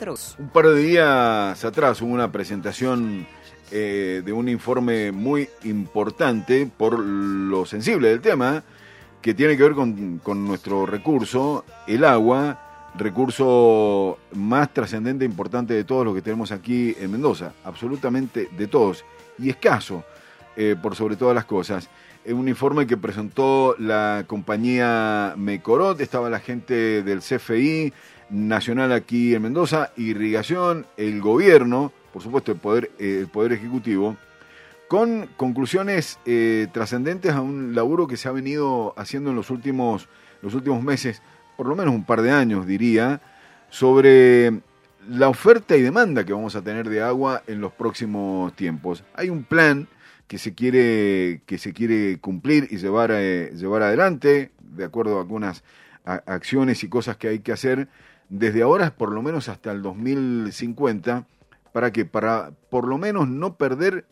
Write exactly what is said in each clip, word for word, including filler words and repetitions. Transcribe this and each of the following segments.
Un par de días atrás hubo una presentación eh, de un informe muy importante por lo sensible del tema, que tiene que ver con, con nuestro recurso, el agua, recurso más trascendente e importante de todos los que tenemos aquí en Mendoza, absolutamente de todos, y escaso eh, por sobre todas las cosas. Eh, un informe que presentó la compañía Mecorot, estaba la gente del C F I Nacional aquí en Mendoza, Irrigación, el gobierno, por supuesto el Poder, eh, el poder Ejecutivo, con conclusiones eh, trascendentes a un laburo que se ha venido haciendo en los últimos, los últimos meses, por lo menos un par de años diría, sobre la oferta y demanda que vamos a tener de agua en los próximos tiempos. Hay un plan que se quiere, que se quiere cumplir y llevar, eh, llevar adelante, de acuerdo a algunas a, acciones y cosas que hay que hacer, desde ahora por lo menos hasta el dos mil cincuenta, para que para por lo menos no perder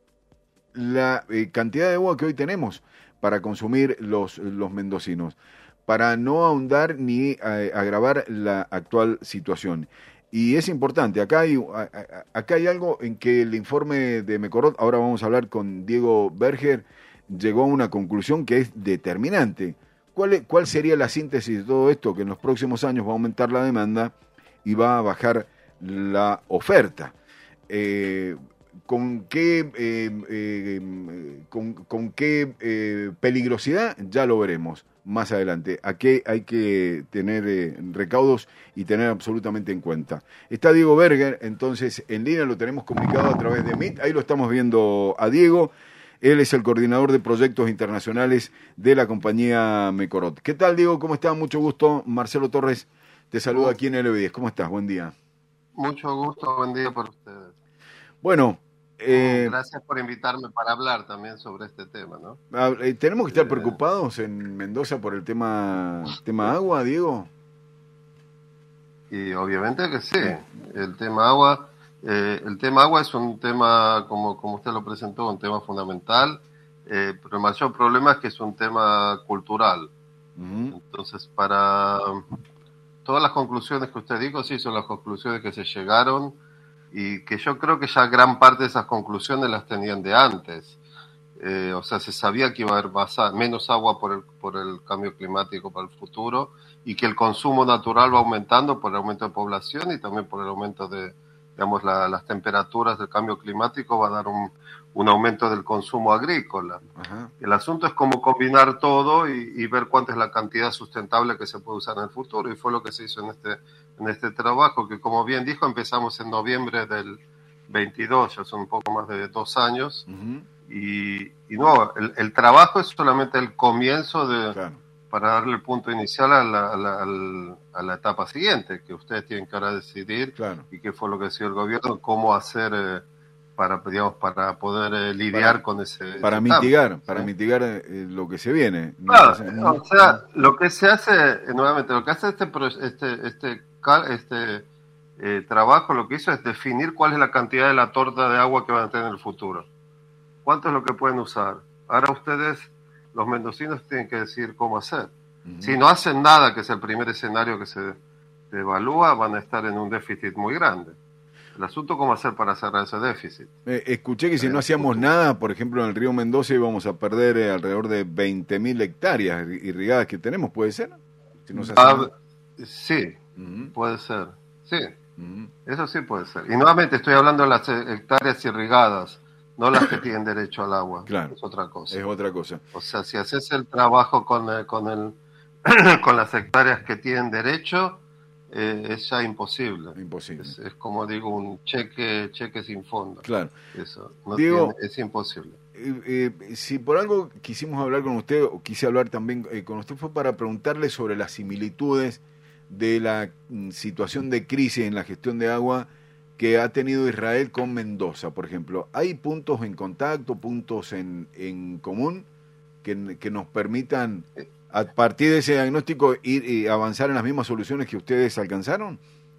la eh, cantidad de agua que hoy tenemos para consumir los, los mendocinos, para no ahondar ni eh, agravar la actual situación. Y es importante, acá hay, acá hay algo en que el informe de Mecorot, ahora vamos a hablar con Diego Berger, llegó a una conclusión que es determinante. ¿Cuál, ¿Cuál sería la síntesis de todo esto? Que en los próximos años va a aumentar la demanda y va a bajar la oferta. Eh, ¿Con qué, eh, eh, con, con qué eh, peligrosidad? Ya lo veremos más adelante. ¿A qué hay que tener eh, recaudos y tener absolutamente en cuenta? Está Diego Berger, entonces en línea, lo tenemos comunicado a través de Meet. Ahí lo estamos viendo a Diego. Él es el coordinador de proyectos internacionales de la compañía Mecorot. ¿Qué tal, Diego? ¿Cómo estás? Mucho gusto. Marcelo Torres te saluda aquí en L B diez. ¿Cómo estás? Buen día. Mucho gusto, buen día para ustedes. Bueno, eh, gracias por invitarme para hablar también sobre este tema, ¿no? Eh, ¿Tenemos que estar preocupados en Mendoza por el tema, tema agua, Diego? Y obviamente que sí. El tema agua... Eh, el tema agua es un tema, como, como usted lo presentó, un tema fundamental, eh, pero el mayor problema es que es un tema cultural. Uh-huh. Entonces, para todas las conclusiones que usted dijo, sí, son las conclusiones que se llegaron y que yo creo que ya gran parte de esas conclusiones las tenían de antes. Eh, o sea, se sabía que iba a haber más, menos agua por el, por el cambio climático para el futuro y que el consumo natural va aumentando por el aumento de población y también por el aumento de digamos, la, las temperaturas del cambio climático va a dar un, un aumento del consumo agrícola. Ajá. El asunto es cómo combinar todo y, y ver cuánta es la cantidad sustentable que se puede usar en el futuro, y fue lo que se hizo en este, en este trabajo, que como bien dijo, empezamos en noviembre del veintidós, ya son un poco más de dos años, uh-huh. y, y no, el, el trabajo es solamente el comienzo de... Claro. Para darle el punto inicial a la, a, la, a la etapa siguiente, que ustedes tienen que ahora decidir, claro. Y que fue lo que decidió el gobierno, cómo hacer eh, para, digamos, para poder eh, lidiar para, con ese... Para ese mitigar, cambio, para ¿sí? mitigar eh, lo que se viene. Claro, no, o sea, lo que se hace, eh, nuevamente, lo que hace este este este, este eh, trabajo, lo que hizo es definir cuál es la cantidad de la torta de agua que van a tener en el futuro. ¿Cuánto es lo que pueden usar? Ahora ustedes... los mendocinos tienen que decir cómo hacer. Uh-huh. Si no hacen nada, que es el primer escenario que se, se evalúa, van a estar en un déficit muy grande. El asunto es cómo hacer para cerrar ese déficit. Eh, escuché que si no hacíamos nada, por ejemplo, en el río Mendoza íbamos a perder eh, alrededor de veinte mil hectáreas irrigadas que tenemos, ¿puede ser? Si no se hace ah, nada. Sí, uh-huh. Puede ser. Sí, uh-huh. Eso sí puede ser. Y nuevamente estoy hablando de las hectáreas irrigadas, no las que tienen derecho al agua. Claro, es otra cosa. Es otra cosa. O sea, si haces el trabajo con el, con el con las hectáreas que tienen derecho, eh, es ya imposible. Imposible. Es, es como digo, un cheque cheque sin fondo. Claro. Eso no Diego, tiene, es imposible. Eh, eh, si por algo quisimos hablar con usted, o quise hablar también eh, con usted, fue para preguntarle sobre las similitudes de la mm, situación de crisis en la gestión de agua que ha tenido Israel con Mendoza, por ejemplo. ¿Hay puntos en contacto, puntos en, en común que, que nos permitan, a partir de ese diagnóstico, ir y avanzar en las mismas soluciones que ustedes alcanzaron?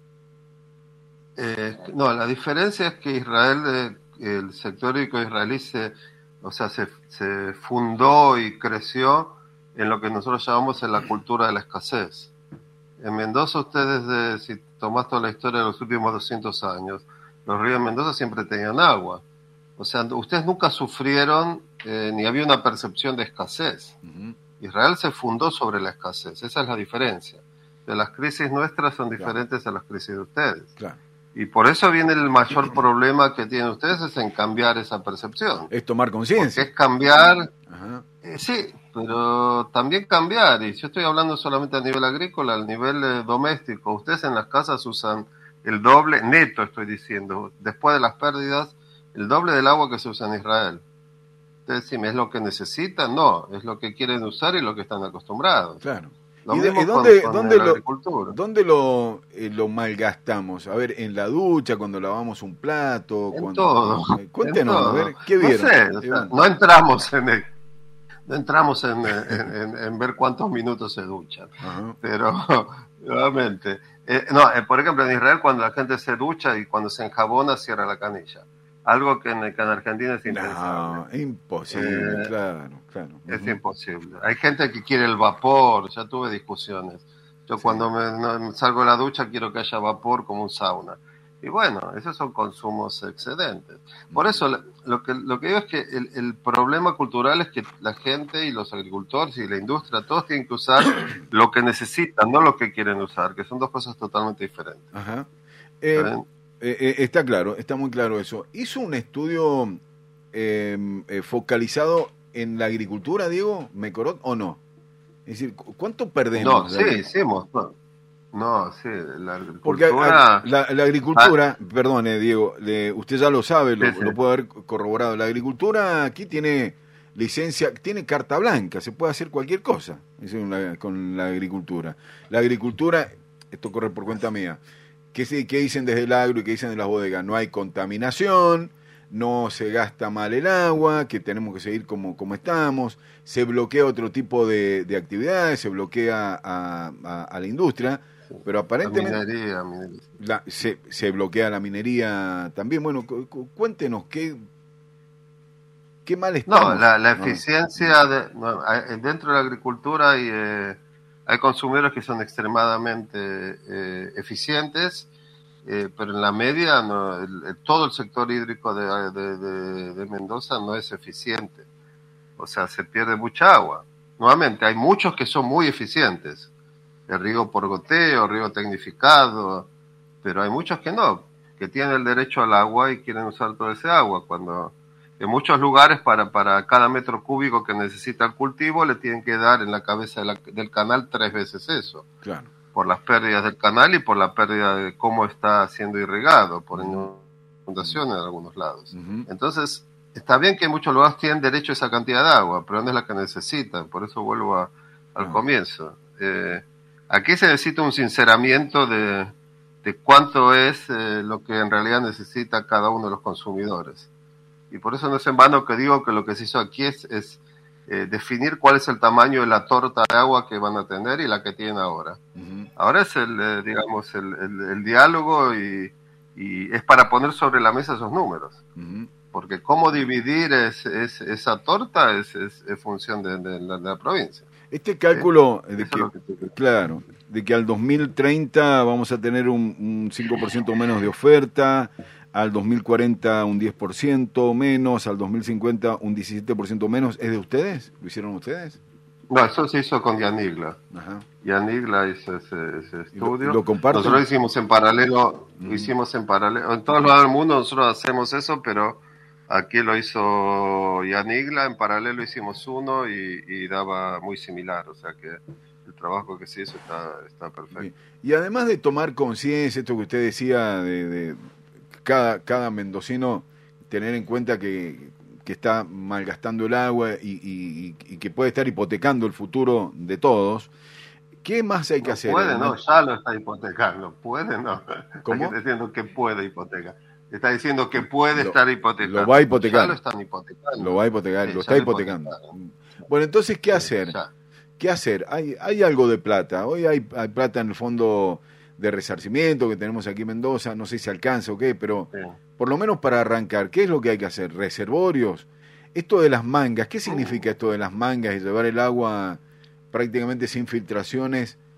Eh, no, la diferencia es que Israel, eh, el sector hídrico israelí, se, o sea, se, se fundó y creció en lo que nosotros llamamos en la cultura de la escasez. En Mendoza ustedes, de, si tomás toda la historia de los últimos doscientos años, los ríos de Mendoza siempre tenían agua. O sea, ustedes nunca sufrieron eh, ni había una percepción de escasez. Uh-huh. Israel se fundó sobre la escasez, esa es la diferencia. De las crisis nuestras son diferentes claro. a las crisis de ustedes. Claro. Y por eso viene el mayor problema que tienen ustedes, es en cambiar esa percepción. Es tomar conciencia. Es cambiar, uh-huh. eh, sí, pero también cambiar. Y yo estoy hablando solamente a nivel agrícola, a nivel eh, doméstico. Ustedes en las casas usan el doble, neto estoy diciendo, después de las pérdidas, el doble del agua que se usa en Israel. Ustedes dicen, ¿es lo que necesitan? No, es lo que quieren usar y lo que están acostumbrados. Claro. Lo ¿Y, mismo de, dónde, con, con dónde, la lo, agricultura. ¿Dónde lo, eh, lo malgastamos? A ver, en la ducha, cuando lavamos un plato. En cuando, todo. Eh, cuéntenos, en todo. a ver, ¿qué vieron? No sé, o sea, no entramos en el, no entramos en, en, en, en ver cuántos minutos se duchan. Uh-huh. Pero, nuevamente, eh, no, eh, por ejemplo, en Israel cuando la gente se ducha y cuando se enjabona cierra la canilla. Algo que en, que en Argentina es impensable. No, imposible, eh, claro, claro. Es uh-huh. imposible. Hay gente que quiere el vapor, ya tuve discusiones. Yo sí. cuando me, no, salgo de la ducha quiero que haya vapor como un sauna. Y bueno, esos son consumos excedentes. Por uh-huh. eso lo que, lo que digo es que el, el problema cultural es que la gente y los agricultores y la industria, todos tienen que usar lo que necesitan, no lo que quieren usar, que son dos cosas totalmente diferentes. Ajá. Eh, Eh, eh, está claro, está muy claro eso. ¿Hizo un estudio eh, eh, focalizado en la agricultura, Diego Mecorot, o no? Es decir, ¿cuánto perdemos? No, sí, hicimos. No, no, sí, la agricultura... Porque a, a, la, la agricultura, ah. perdone, Diego, le, usted ya lo sabe, lo, sí, sí. lo puede haber corroborado. La agricultura aquí tiene licencia, tiene carta blanca, se puede hacer cualquier cosa con la, con la agricultura. La agricultura, esto corre por cuenta mía, ¿Qué, ¿Qué dicen desde el agro y qué dicen de las bodegas? No hay contaminación, no se gasta mal el agua, que tenemos que seguir como, como estamos, se bloquea otro tipo de, de actividades, se bloquea a, a, a la industria, pero aparentemente la minería, minería. La, se, se bloquea la minería también. Bueno, cu, cu, cuéntenos qué, qué mal estamos. No, la, la eficiencia, de, no, dentro de la agricultura hay... Eh, Hay consumidores que son extremadamente eh, eficientes, eh, pero en la media no, el, el, todo el sector hídrico de, de, de, de Mendoza no es eficiente. O sea, se pierde mucha agua. Nuevamente, hay muchos que son muy eficientes. El riego por goteo, el riego tecnificado, pero hay muchos que no, que tienen el derecho al agua y quieren usar todo ese agua. Cuando en muchos lugares para, para cada metro cúbico que necesita el cultivo le tienen que dar en la cabeza de la, del canal tres veces eso. Claro. Por las pérdidas del canal y por la pérdida de cómo está siendo irrigado, por inundación en algunos lados. Uh-huh. Entonces, está bien que muchos lugares tienen derecho a esa cantidad de agua, pero no es la que necesitan. Por eso vuelvo a, al uh-huh. comienzo. Eh, aquí se necesita un sinceramiento de, de cuánto es eh, lo que en realidad necesita cada uno de los consumidores. Y por eso no es en vano que digo que lo que se hizo aquí es, es eh, definir cuál es el tamaño de la torta de agua que van a tener y la que tienen ahora. Uh-huh. Ahora es el, eh, digamos, el, el, el diálogo y, y es para poner sobre la mesa esos números. Uh-huh. Porque cómo dividir es, es, esa torta es, es, es función de, de, la, de la provincia. Este cálculo, ¿sí? de que, que claro, de que al dos mil treinta vamos a tener un, un cinco por ciento menos de oferta, al dos mil cuarenta un diez por ciento menos, al dos mil cincuenta un diecisiete por ciento menos, ¿es de ustedes? ¿Lo hicieron ustedes? No, eso se hizo con Yanigla. Ajá. Yanigla hizo ese, ese estudio. ¿Lo, lo comparten? Nosotros hicimos en paralelo, mm. hicimos en paralelo, en todos lados del mundo nosotros hacemos eso, pero aquí lo hizo Yanigla, en paralelo hicimos uno y, y daba muy similar, o sea que el trabajo que se hizo está, está perfecto. Y, y además de tomar conciencia, esto que usted decía de... de Cada, cada mendocino tener en cuenta que, que está malgastando el agua y, y, y que puede estar hipotecando el futuro de todos. ¿Qué más hay que no hacer? Puede, no, ya lo está hipotecando. Puede, no. ¿Cómo? Está diciendo que puede hipotecar. Está diciendo que puede lo, estar hipotecando. Lo va a hipotecar. Ya lo están hipotecando. Lo va a hipotecar, sí, lo está hipotecando. hipotecando. Bueno, entonces, ¿qué sí, hacer? Ya. ¿Qué hacer? Hay, hay algo de plata. Hoy hay, hay plata en el fondo de resarcimiento que tenemos aquí en Mendoza, no sé si alcanza o qué, pero sí. por lo menos para arrancar, ¿qué es lo que hay que hacer? ¿Reservorios? Esto de las mangas, ¿qué significa esto de las mangas y llevar el agua prácticamente sin filtraciones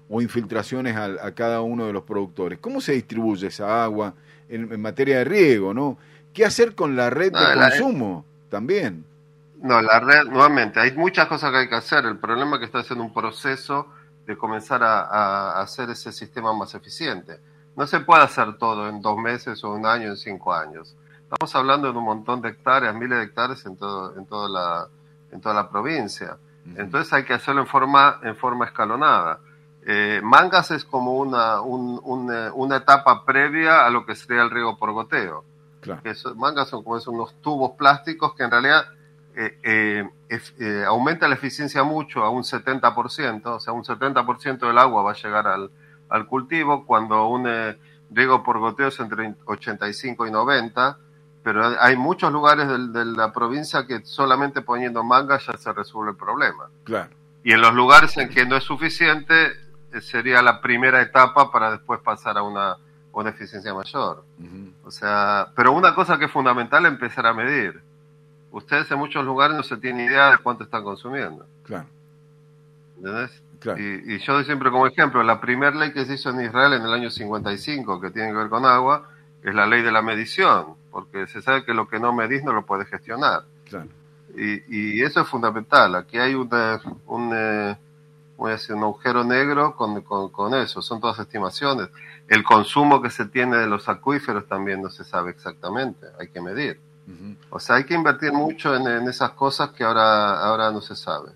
o infiltraciones a, a cada uno de los productores. ¿Cómo se distribuye esa agua en, en materia de riego, ¿no? ¿Qué hacer con la red no, de la consumo red... también? No, la red, nuevamente, hay muchas cosas que hay que hacer. El problema es que está haciendo un proceso de comenzar a, a hacer ese sistema más eficiente. No se puede hacer todo en dos meses o un año, en cinco años. Estamos hablando de un montón de hectáreas, miles de hectáreas en, todo, en, toda, la, en toda la provincia. Uh-huh. Entonces hay que hacerlo en forma, en forma escalonada. Eh, Mangas es como una, un, un, una etapa previa a lo que sería el riego por goteo. Claro. Que eso, mangas son como unos tubos plásticos que en realidad eh, eh, eh, aumenta la eficiencia mucho a un setenta por ciento, o sea, un setenta por ciento del agua va a llegar al, al cultivo, cuando un eh, riego por goteo es entre ochenta y cinco y noventa, pero hay muchos lugares de, de la provincia que solamente poniendo mangas ya se resuelve el problema. Claro. Y en los lugares en que no es suficiente, eh, sería la primera etapa para después pasar a una, una eficiencia mayor. Uh-huh. O sea, pero una cosa que es fundamental es empezar a medir. Ustedes en muchos lugares no se tienen idea de cuánto están consumiendo. Claro. ¿Entendés? Claro. Y, y yo doy siempre como ejemplo, la primera ley que se hizo en Israel en el año cincuenta y cinco, que tiene que ver con agua, es la ley de la medición, porque se sabe que lo que no medís no lo puedes gestionar. Claro. Y, y eso es fundamental. Aquí hay una, un, eh, voy a decir, un agujero negro con, con, con eso, son todas estimaciones. El consumo que se tiene de los acuíferos también no se sabe exactamente, hay que medir. Uh-huh. O sea, hay que invertir mucho en, en esas cosas que ahora, ahora no se sabe.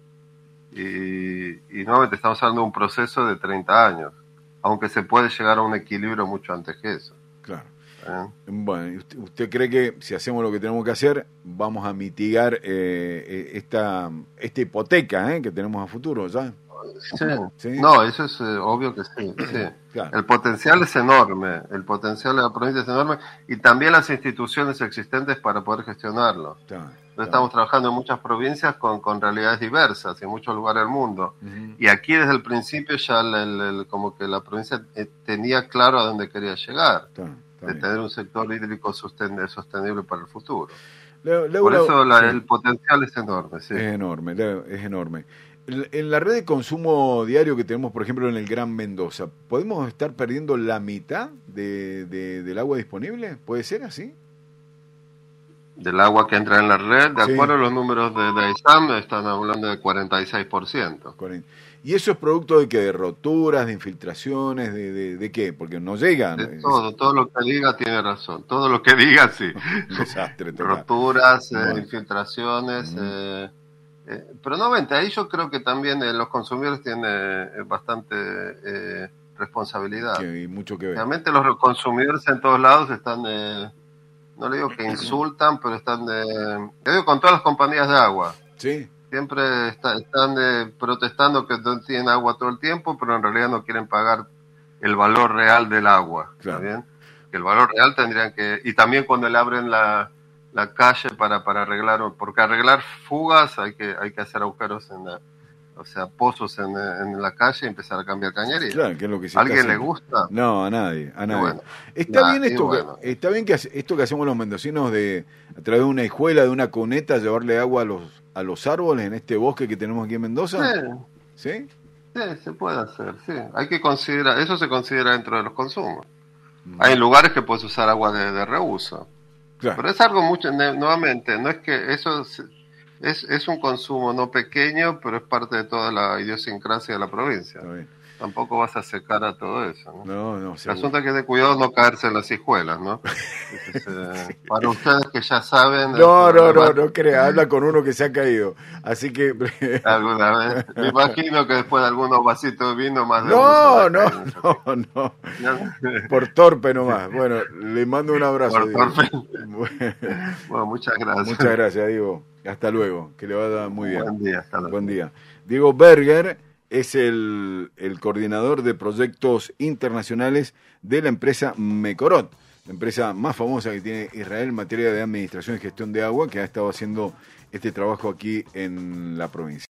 Y, y nuevamente estamos hablando de un proceso de treinta años, aunque se puede llegar a un equilibrio mucho antes que eso. Claro. ¿Eh? Bueno, ¿usted, ¿usted cree que si hacemos lo que tenemos que hacer, vamos a mitigar eh, esta, esta hipoteca eh, que tenemos a futuro ya? Sí. ¿Sí? No, eso es eh, obvio que sí. sí. Claro. El potencial es enorme, el potencial de la provincia es enorme, y también las instituciones existentes para poder gestionarlo. Claro. Claro. Estamos trabajando en muchas provincias con, con realidades diversas, en muchos lugares del mundo. Uh-huh. Y aquí desde el principio ya el, el, el, como que la provincia tenía claro a dónde quería llegar, claro, de tener un sector hídrico sosten- sostenible para el futuro. Le, le, Por le, eso la, sí. el potencial es enorme. Sí. Es enorme, es enorme. En la red de consumo diario que tenemos, por ejemplo, en el Gran Mendoza, ¿podemos estar perdiendo la mitad de, de, del agua disponible? ¿Puede ser así? Del agua que entra en la red, de sí. acuerdo a los números de, de ISAM, están hablando de cuarenta y seis por ciento. ¿Y eso es producto de qué? ¿De roturas, de infiltraciones, de, de, de qué? Porque no llegan. De todo, todo lo que diga tiene razón. Todo lo que diga, sí. Un desastre total. Roturas, eh, bueno. infiltraciones... Mm. Eh, Eh, pero nuevamente, ahí yo creo que también eh, los consumidores tienen eh, bastante eh, responsabilidad. Que hay mucho que ver. Realmente los consumidores en todos lados están, eh, no le digo que insultan, pero están, eh, le digo con todas las compañías de agua. Sí. Siempre está, están eh, protestando que no tienen agua todo el tiempo, pero en realidad no quieren pagar el valor real del agua. Claro. ¿Está bien? Que el valor real tendrían que... Y también cuando le abren la... la calle para, para arreglar, porque arreglar fugas hay que hay que hacer agujeros en la, o sea, pozos en, en la calle y empezar a cambiar cañería. Claro, que es lo que se ¿A alguien le gusta? No, a nadie, a nadie. Bueno, está nah, bien esto bueno. que, está bien que esto que hacemos los mendocinos de a través de una hijuela, de una cuneta, llevarle agua a los a los árboles en este bosque que tenemos aquí en Mendoza. Sí. ¿Sí? Sí, se puede hacer, sí. Hay que considerar, eso se considera dentro de los consumos. Mm. Hay lugares que puedes usar agua de, de reuso. Claro. Pero es algo mucho, nuevamente, no es que eso es, es, es un consumo no pequeño, pero es parte de toda la idiosincrasia de la provincia. Tampoco vas a secar a todo eso, ¿no? No, no, el asunto es que de cuidado no caerse en las hijuelas, ¿no? Entonces, eh, para ustedes que ya saben... No, no, no, no crea, habla con uno que se ha caído. Así que... Alguna vez. Me imagino que después de algunos vasitos de vino más de No, no, no, no, no. Por torpe nomás. Bueno, le mando un abrazo. Por torpe. Bueno, muchas gracias. Muchas gracias, Diego. Hasta luego, que le vaya muy bien. Buen día, hasta luego. Buen día. Diego Berger es el, el coordinador de proyectos internacionales de la empresa Mekorot, la empresa más famosa que tiene Israel en materia de administración y gestión de agua, que ha estado haciendo este trabajo aquí en la provincia.